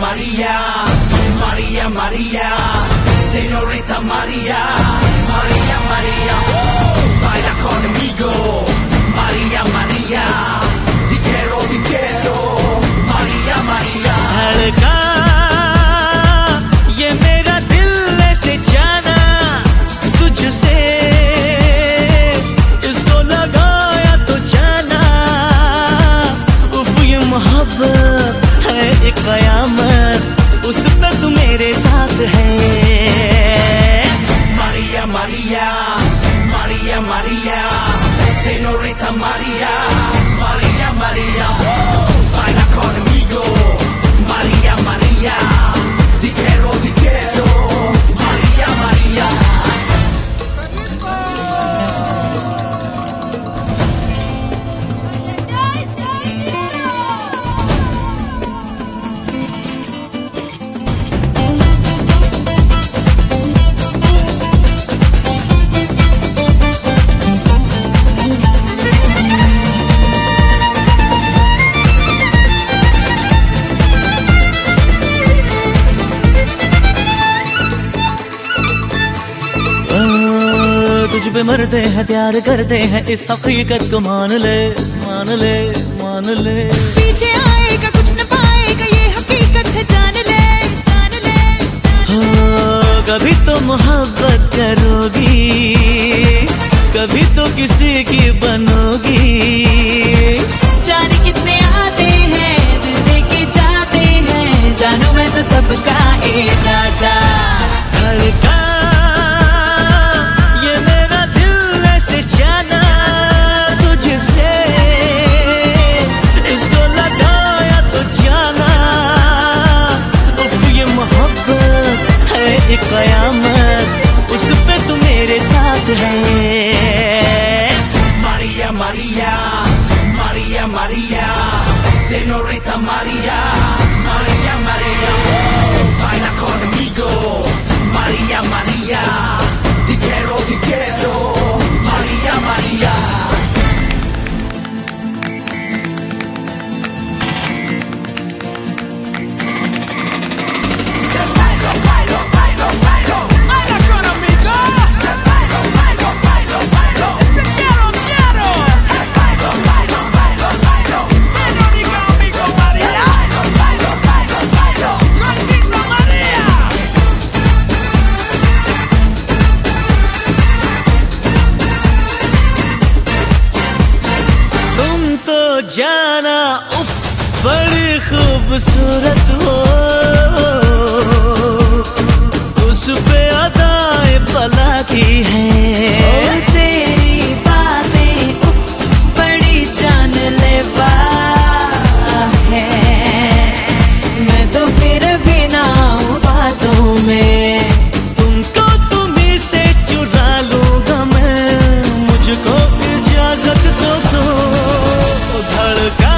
Maria, Maria, Maria, Señorita Maria, Maria, Maria, baila conmigo, Maria, Maria, te quiero, Maria, Maria. धड़का ये मेरा दिल ऐसे जाना तुझसे, इसको लगाया तो जाना, उफ ये मोहब्बत है एक कयामत, उस पे तू मेरे साथ है। Maria, Maria, Maria, Maria, Señorita Maria, Maria, Maria, baila conmigo, Maria, Maria, te quiero, Maria, Maria. तुझ पे मरते हैं प्यार करते हैं, इस हकीकत को मान ले, मान ले, मान ले। पीछे आएगा कुछ न पाएगा, ये हकीकत है, जान ले, जान ले, जान ले। कभी तो मोहब्बत करोगी, कभी तो किसी की बनोगी। जाने कितने आते हैं, दिल दे के जाते हैं, जानू मैं तो सबका इरादा। धड़का ये मेरा दिल ऐसे जाना तुझसे, इसको लगाया तो जाना, उफ ये मोहब्बत है एक कयामत, उस पे तू मेरे साथ है। Maria, Maria, Maria, Maria, Señorita Maria, Maria, Maria, baila conmigo, Maria, Maria, te quiero, Maria, Maria. जाना उफ बड़ी खूबसूरत हो, उस पे अदाएं पला की है, तेरी बातें उफ बड़ी जानलेवा है, मैं तो फिर भी ना हूँ बातों में, तुमको तुम्ही से चुरा लूंगा मैं, मुझको इजाजत तो दो। धड़का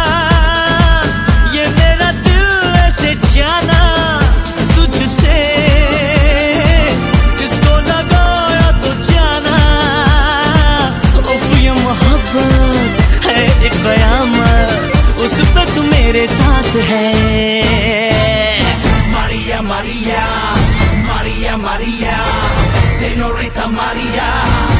ये मेरा दिल ऐसे जाना तुझसे, इसको लगाया तो जाना, उफ ये मोहब्बत है एक कयामत, उस पे तू मेरे साथ है। Maria, Maria, Maria, Maria, Señorita Maria.